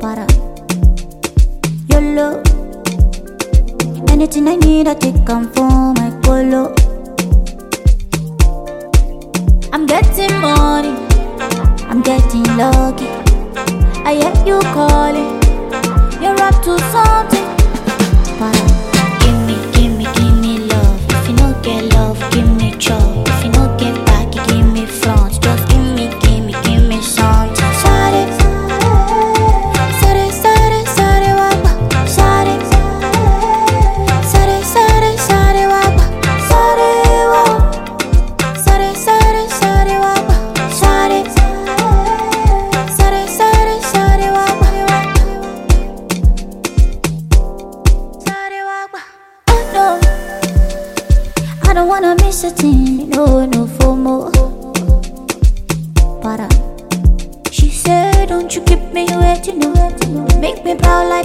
para. YOLO. Anything I need, I take come for my colo. I'm getting money, I'm getting lucky. I hear you calling, you're up to something. Para. Give me love. If you don't get love, give me trouble. If you don't get back, you give me front. Just give me something. Shawty, wapa. Shawty, wapa. Shawty, wapa. Shawty, wapa. Oh no, I don't wanna miss a thing. No FOMO. Para. She said, don't you keep me waiting, no. Make me proud like